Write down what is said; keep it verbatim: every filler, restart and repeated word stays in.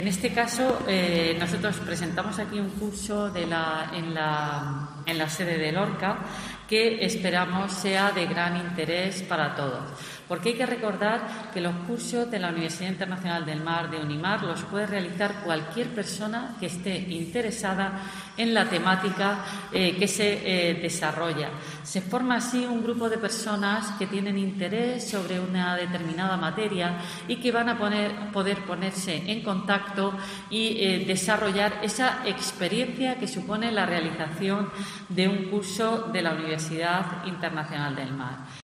En este caso, eh, nosotros presentamos aquí un curso de la, en, la, en la sede de Lorca que esperamos sea de gran interés para todos, porque hay que recordar que los cursos de la Universidad Internacional del Mar, de UNIMAR, los puede realizar cualquier persona que esté interesada en la temática eh, que se eh, desarrolla. Se forma así un grupo de personas que tienen interés sobre una determinada materia y que van a poner, poder ponerse en contacto y eh, desarrollar esa experiencia que supone la realización de un curso de la Universidad Internacional del Mar.